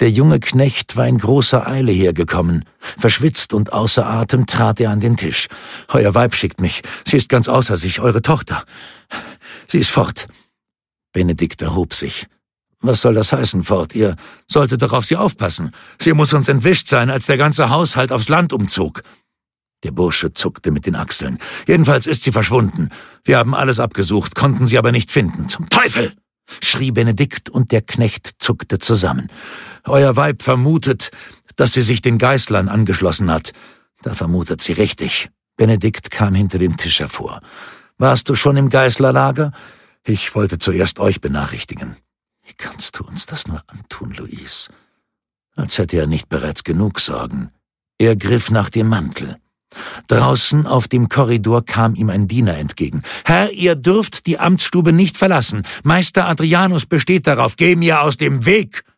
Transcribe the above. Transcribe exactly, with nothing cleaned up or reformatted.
Der junge Knecht war in großer Eile hergekommen. Verschwitzt und außer Atem trat er an den Tisch. »Euer Weib schickt mich. Sie ist ganz außer sich, eure Tochter. Sie ist fort.« Benedikt erhob sich. »Was soll das heißen, fort? Ihr solltet doch auf sie aufpassen. Sie muss uns entwischt sein, als der ganze Haushalt aufs Land umzog.« Der Bursche zuckte mit den Achseln. »Jedenfalls ist sie verschwunden. Wir haben alles abgesucht, konnten sie aber nicht finden. Zum Teufel!« schrie Benedikt, und der Knecht zuckte zusammen. »Euer Weib vermutet, dass sie sich den Geißlern angeschlossen hat. Da vermutet sie richtig.« Benedikt kam hinter dem Tisch hervor. »Warst du schon im Geißlerlager? Ich wollte zuerst euch benachrichtigen.« »Wie kannst du uns das nur antun, Louise?« Als hätte er nicht bereits genug Sorgen. Er griff nach dem Mantel. Draußen auf dem Korridor kam ihm ein Diener entgegen. »Herr, ihr dürft die Amtsstube nicht verlassen. Meister Adrianus besteht darauf. Geh mir aus dem Weg!«